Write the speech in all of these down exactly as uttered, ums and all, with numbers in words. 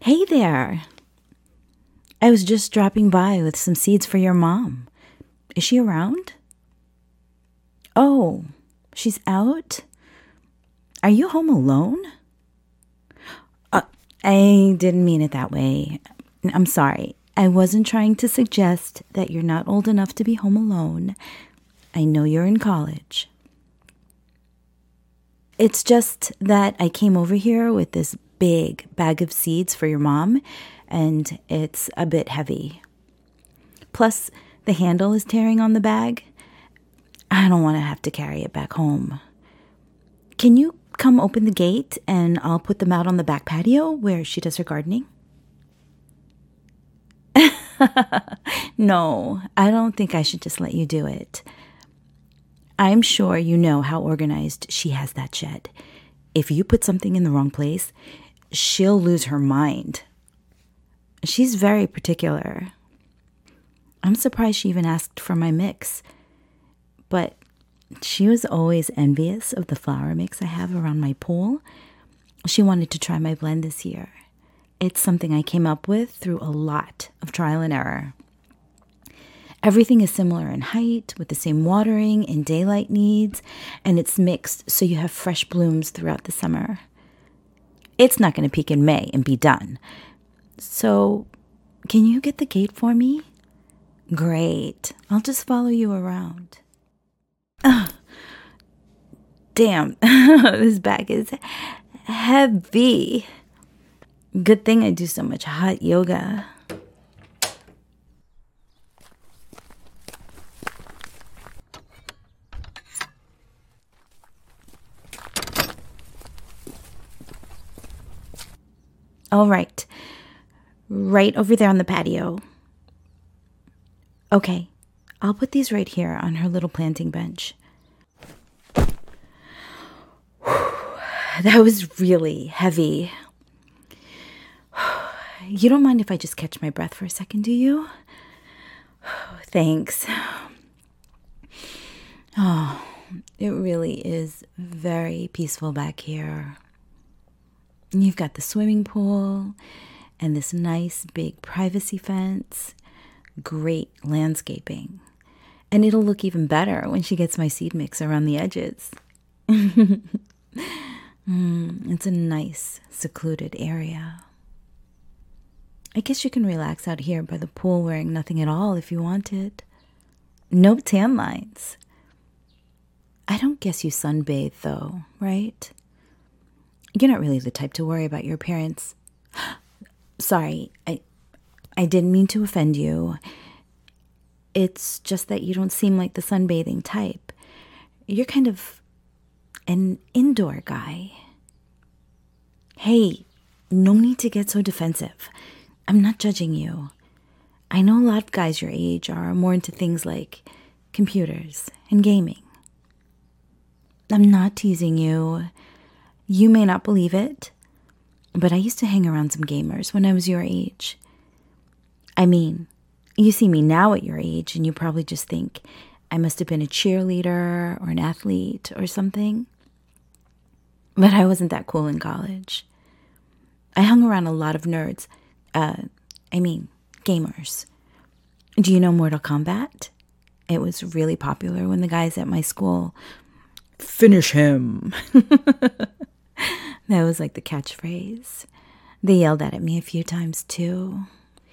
Hey there. I was just dropping by with some seeds for your mom. Is she around? Oh, she's out? Are you home alone? Uh, I didn't mean it that way. I'm sorry. I wasn't trying to suggest that you're not old enough to be home alone. I know you're in college. It's just that I came over here with this big bag of seeds for your mom, and it's a bit heavy. Plus, the handle is tearing on the bag. I don't want to have to carry it back home. Can you come open the gate and I'll put them out on the back patio where she does her gardening? No, I don't think I should just let you do it. I'm sure you know how organized she has that shed. If you put something in the wrong place, she'll lose her mind. She's very particular. I'm surprised she even asked for my mix. But she was always envious of the flower mix I have around my pool. She wanted to try my blend this year. It's something I came up with through a lot of trial and error. Everything is similar in height, with the same watering and daylight needs, and it's mixed so you have fresh blooms throughout the summer. It's not going to peak in May and be done. So, can you get the gate for me? Great. I'll just follow you around. Ugh. Damn, this bag is heavy. Good thing I do so much hot yoga. All right. Right over there on the patio. Okay. I'll put these right here on her little planting bench. That was really heavy. You don't mind if I just catch my breath for a second, do you? Thanks. Oh, it really is very peaceful back here. You've got the swimming pool and this nice big privacy fence. Great landscaping. And it'll look even better when she gets my seed mix around the edges. mm, it's a nice, secluded area. I guess you can relax out here by the pool wearing nothing at all if you wanted. No tan lines. I don't guess you sunbathe though, right? You're not really the type to worry about your appearance. Sorry, I I didn't mean to offend you. It's just that you don't seem like the sunbathing type. You're kind of an indoor guy. Hey, no need to get so defensive. I'm not judging you. I know a lot of guys your age are more into things like computers and gaming. I'm not teasing you. You may not believe it, but I used to hang around some gamers when I was your age. I mean, you see me now at your age and you probably just think I must have been a cheerleader or an athlete or something. But I wasn't that cool in college. I hung around a lot of nerds. Uh, I mean, gamers. Do you know Mortal Kombat? It was really popular when the guys at my school, finish him. That was like the catchphrase. They yelled that at me a few times too.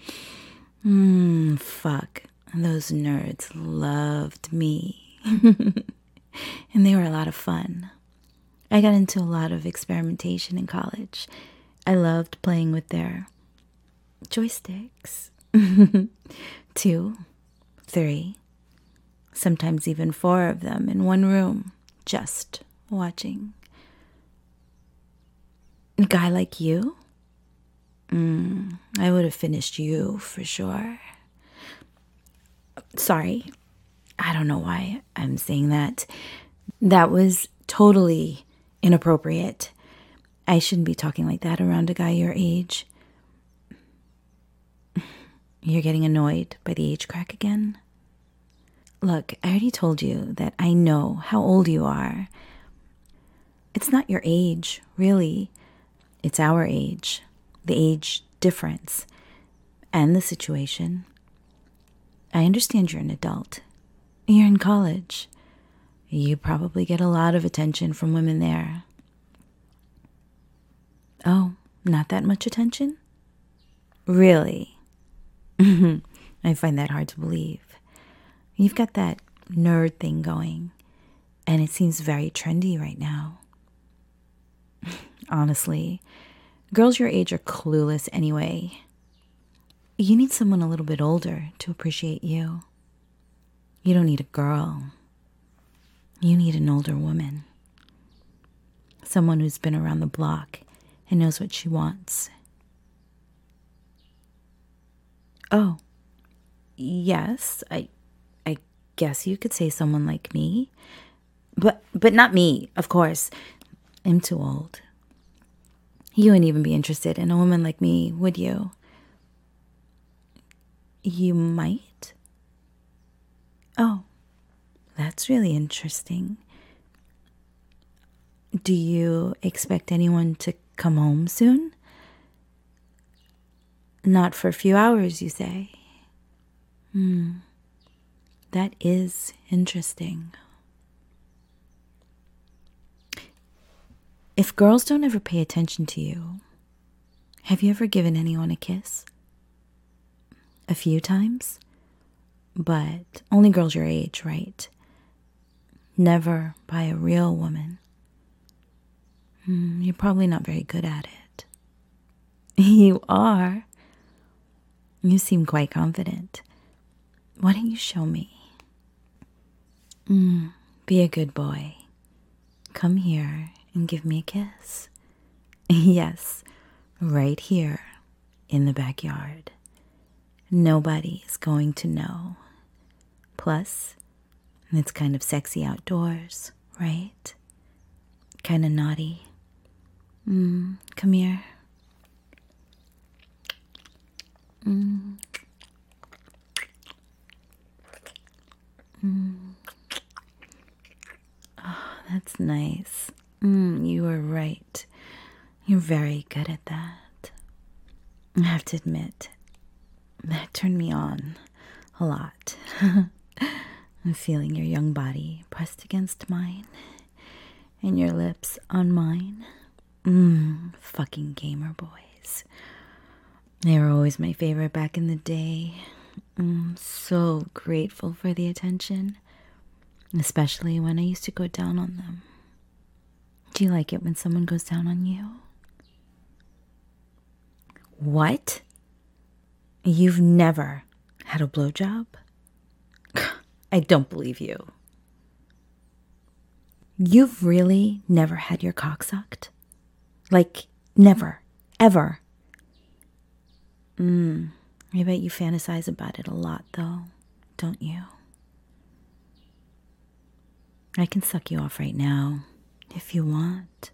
Mmm, fuck. Those nerds loved me. And they were a lot of fun. I got into a lot of experimentation in college. I loved playing with their joysticks. Two, three, sometimes even four of them in one room, just watching. A guy like you? Mm, I would have finished you for sure. Sorry, I don't know why I'm saying that. That was totally inappropriate. I shouldn't be talking like that around a guy your age. You're getting annoyed by the age crack again? Look, I already told you that I know how old you are. It's not your age, really. It's our age. The age difference and the situation. I understand you're an adult. You're in college. You probably get a lot of attention from women there. Oh, not that much attention? Really? I find that hard to believe. You've got that nerd thing going, and it seems very trendy right now. Honestly, girls your age are clueless anyway. You need someone a little bit older to appreciate you. You don't need a girl. You need an older woman. Someone who's been around the block and knows what she wants. Oh, yes, I I guess you could say someone like me. But but not me, of course. I'm too old. You wouldn't even be interested in a woman like me, would you? You might? Oh, that's really interesting. Do you expect anyone to come home soon? Not for a few hours, you say? Hmm, that is interesting. If girls don't ever pay attention to you, have you ever given anyone a kiss? A few times? But only girls your age, right? Never by a real woman. Hmm, you're probably not very good at it. You are. You seem quite confident. Why don't you show me? Mm, be a good boy. Come here and give me a kiss. Yes, right here in the backyard. Nobody is going to know. Plus, it's kind of sexy outdoors, right? Kind of naughty. Mm, come here. Mm. Mm. Oh, that's nice. Mm, you were right. You're very good at that. I have to admit, that turned me on a lot. I'm feeling your young body pressed against mine and your lips on mine. Mmm, fucking gamer boys. They were always my favorite back in the day. I'm so grateful for the attention, especially when I used to go down on them. Do you like it when someone goes down on you? What? You've never had a blowjob? I don't believe you. You've really never had your cock sucked? Like, never, ever? Mm, I bet you fantasize about it a lot, though, don't you? I can suck you off right now, if you want.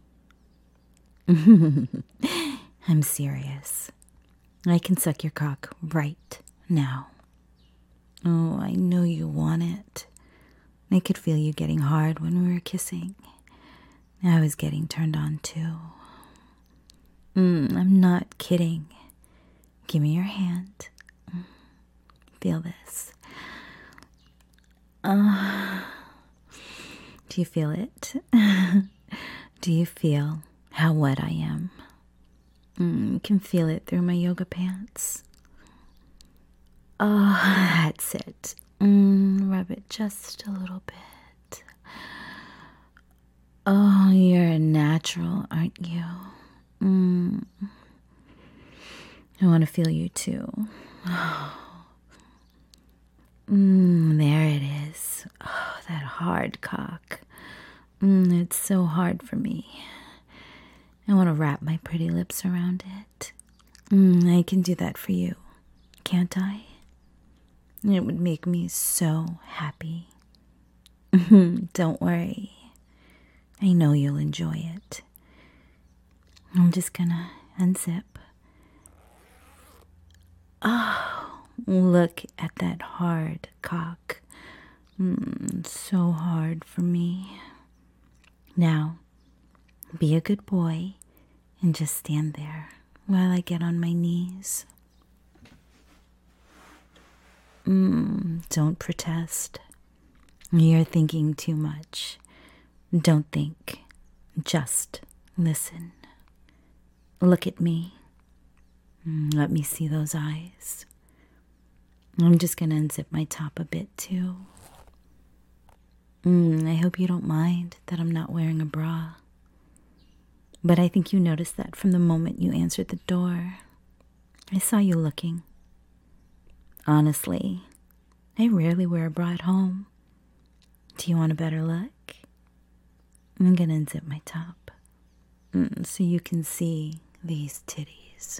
I'm serious. I can suck your cock right now. Oh, I know you want it. I could feel you getting hard when we were kissing. I was getting turned on too. Mm, I'm not kidding. Give me your hand. Feel this. Uh, do you feel it? Do you feel how wet I am? Mm, you can feel it through my yoga pants. Oh, that's it. Mm, rub it just a little bit. Oh, you're a natural, aren't you? Mm. I want to feel you too. Oh. Mm, there it is. Oh, that hard cock. Mm, it's so hard for me. I want to wrap my pretty lips around it. Mm, I can do that for you, can't I? It would make me so happy. Don't worry. I know you'll enjoy it. I'm just gonna unzip. Oh, look at that hard cock. Mm, so hard for me. Now, be a good boy and just stand there while I get on my knees. Mm, don't protest. You're thinking too much. Don't think. Just listen. Look at me. Let me see those eyes. I'm just going to unzip my top a bit too. Mm, I hope you don't mind that I'm not wearing a bra. But I think you noticed that from the moment you answered the door. I saw you looking. Honestly, I rarely wear a bra at home. Do you want a better look? I'm going to unzip my top mm, so you can see these titties.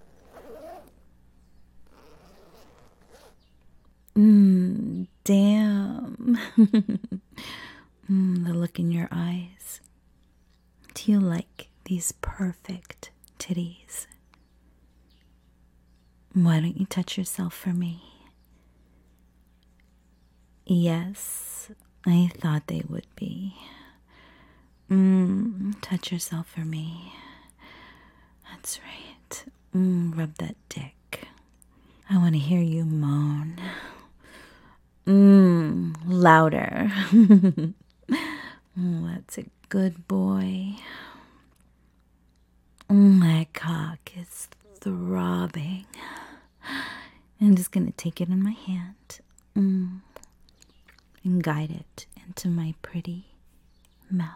Mmm, damn. mm, the look in your eyes. Do you like these perfect titties? Why don't you touch yourself for me? Yes, I thought they would be. Mmm, touch yourself for me. That's right. Mmm, rub that dick. I want to hear you moan. Mmm, louder. mm, that's a good boy. Mm, my cock is throbbing. I'm just going to take it in my hand mm, and guide it into my pretty mouth.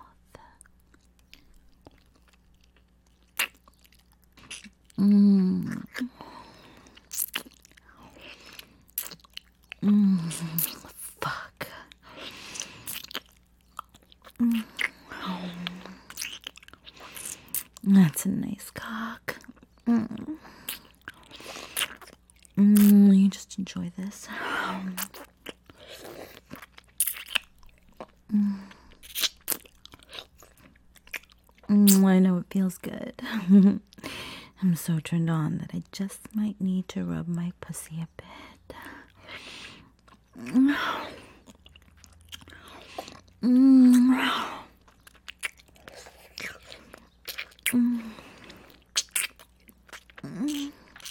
Mmm. Mmm. Fuck. Mm. That's a nice cock. Mm. Mm, you just enjoy this. Mm. Mm, I know it feels good. I'm so turned on that I just might need to rub my pussy a bit. Mm. Mm. Mm. Mm.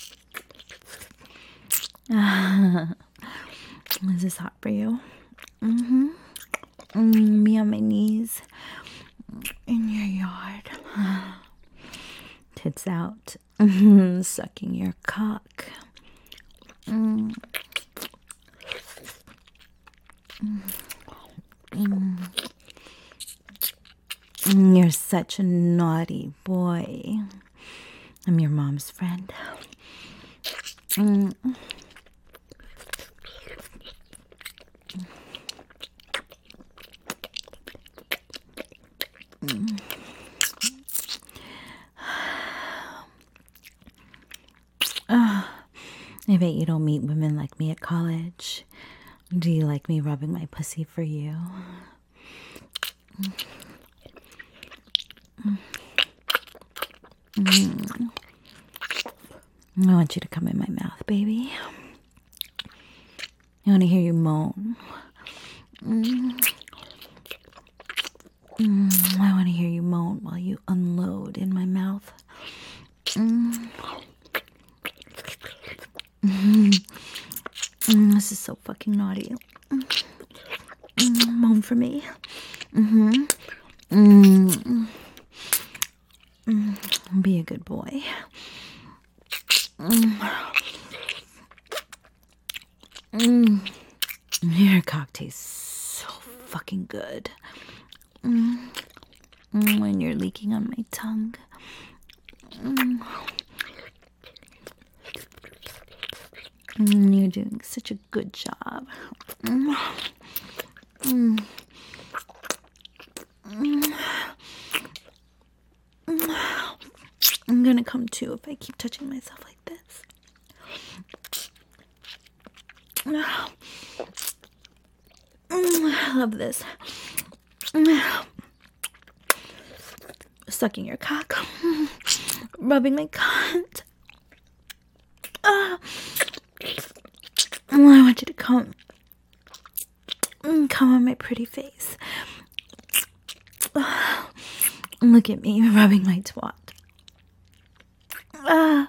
Ah. Is this hot for you? Mm-hmm. Mm, me on my knees in your yard. Tits out. Mm-hmm. Sucking your cock. Mm. Mm. Mm. Mm, you're such a naughty boy. I'm your mom's friend. Mm. Mm. Oh, I bet you don't meet women like me at college. Do you like me rubbing my pussy for you? Mm. Mm. I want you to come in my mouth, baby. I want to hear you moan. Mm. Mm. I want to hear you moan while you unload in my mouth. Mm. Mm. Mm. This is so fucking naughty. Mm. Mm. Moan for me. Mm-hmm. Mm. Mm. Be a good boy. Mm. Mm. Your cock tastes so fucking good. Mm. Mm. When you're leaking on my tongue. Mm. Mm. You're doing such a good job. Mm. Mm. Mm. Mm. I'm gonna come too if I keep touching myself like this. Mm. I love this. Mm. Sucking your cock. Rubbing my cunt. Uh. I want you to come. Come on my pretty face. Uh. Look at me rubbing my twat. Ah.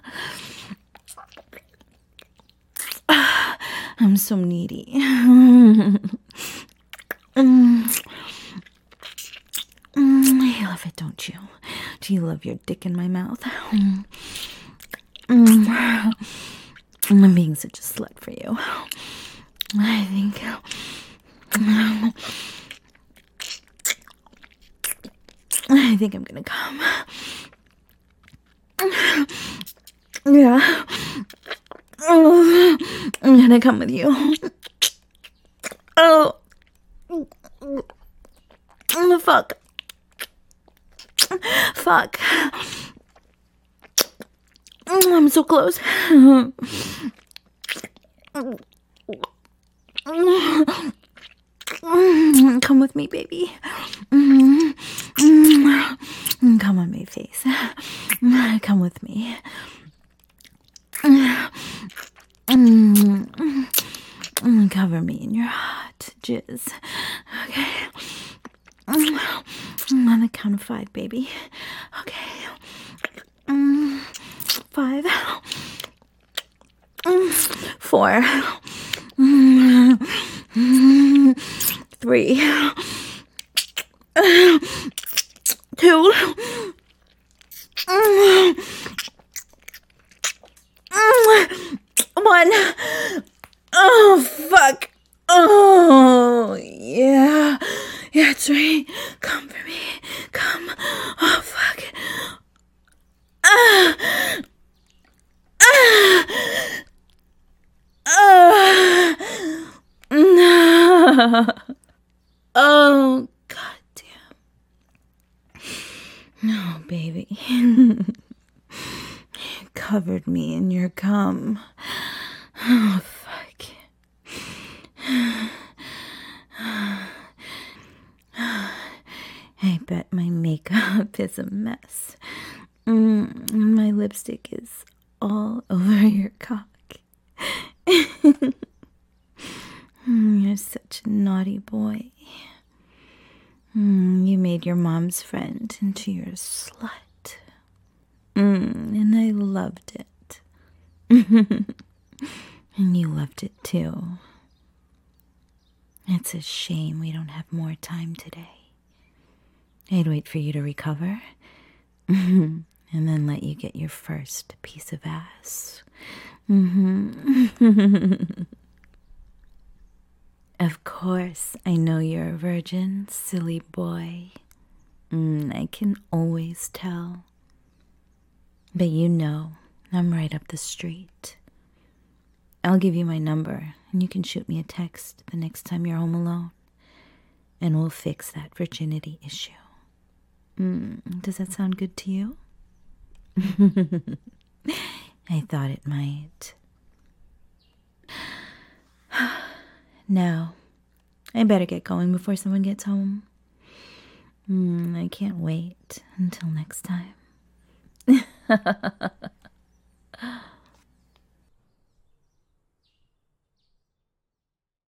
Ah. I'm so needy. Mm. Mm. I love it, don't you? Do you love your dick in my mouth? Mm. Mm. I'm being such a slut for you. I think. I think I'm gonna come. Yeah. I'm gonna come with you. Oh. Fuck. Fuck. I'm so close. Come with me, baby. Come on, my face. Come with me. Cover me in your hot jizz. Okay. On the count of five, baby. Okay. Five. Four. Three. Two. One. Oh, fuck. Oh, yeah. Yeah, that's right. Come for me. Come. Oh, fuck. Ah. Ah. Ah. No. Oh, goddamn. No, baby. You covered me in your cum. Oh, fuck. I bet my makeup is a mess. Mm, my lipstick is all over your cock. You're such a naughty boy. Mm, you made your mom's friend into your slut. Mm, and I loved it. And you loved it too. It's a shame we don't have more time today. I'd wait for you to recover, and then let you get your first piece of ass. Mm-hmm. Of course, I know you're a virgin, silly boy. Mm, I can always tell. But you know, I'm right up the street. I'll give you my number, and you can shoot me a text the next time you're home alone. And we'll fix that virginity issue. Mm, does that sound good to you? I thought it might. Now, I better get going before someone gets home. Mm, I can't wait until next time.